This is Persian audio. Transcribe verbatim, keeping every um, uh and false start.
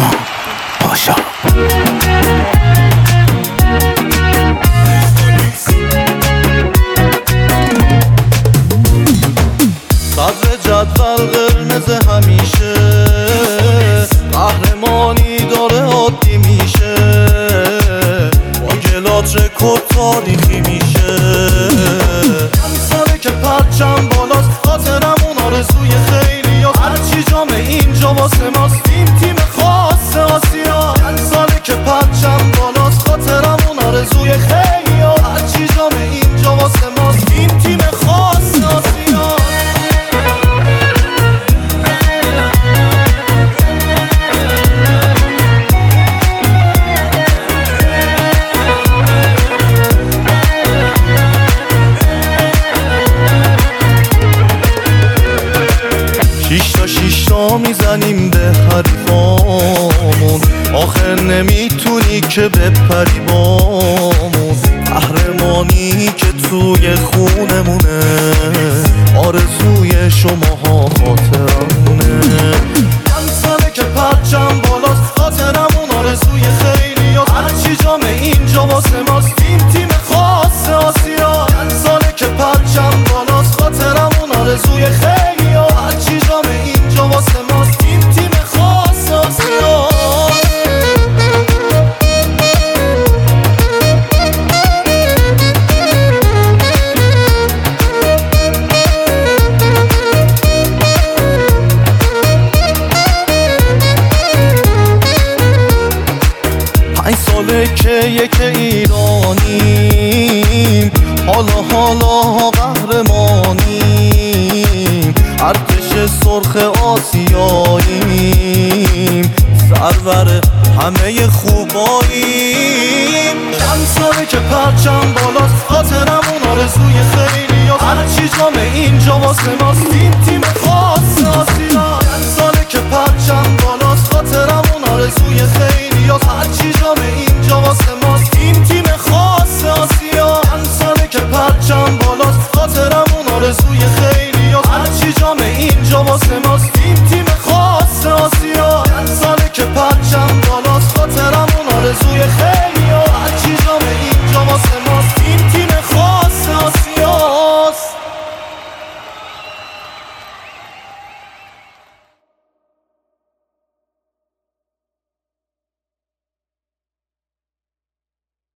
ایمان پاشا. صدر جدول قرمز همیشه، قهرمانی داره عادی میشه، با گلات رکورد تاریخی میشه. چند ساله که پرچم بالاست، خاطرمون آرزوی خیلی ها، هرچی جام اینجا واسه ماست، تیم تیم خاص آسیا. چند ساله که پرچم بالاست، خاطرمون آرزوی خیلی ها، هرچی جام اینجا واسه ماست، تیم تیم خاص آسیا. شیشتا شیشتا میزنیم به حریفامون، آخر نمیتونی که بپری بامون. قهرمانی که توی خونمونه، آرزوی شماها خاطرمونه. چند ساله که پرچم بالاست، خاطرمون آرزوی خیلی ها، هرچی جام اینجا واسه ماست، تیم تیم خاص آسیا. چند ساله که پرچم بالاست، خاطرمون آرزوی خیلی ها، هرچی جام اینجا واسه ماست، تیم تیم خاص آسیا. پنج ساله که یک ایرانیم، حالا حالا قهرمانیم، ارتش سرخ آسیاییم، سرور همه خوباییم. چند ساله که پرچم بالاست، خاطرمون آرزوی خیلی ها، هرچی جام اینجا واسه ماست، تیم تیم خاص آسیا. چند ساله که پرچم بالاست، خاطرمون آرزوی خیلی ها، هرچی جام اینجا واسه ماست، تیم تیم خاص آسیا. چند ساله که پرچم بالاست، خاطرمون آرزوی خیلی